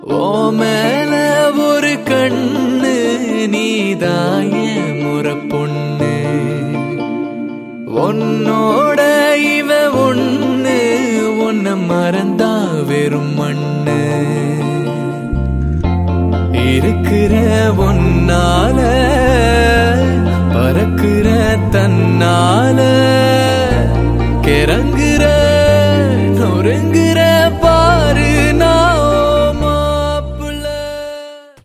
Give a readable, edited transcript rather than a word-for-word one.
ஓ மேல ஒரு கண்ணு நீதாய முறை பொண்ணு உன்னோட இவ ஒண்ணு உன்னை மறந்தா வெறும் மண்ணு இருக்கிற ஒன்னால பறக்கிற தன்னால கிறங்கு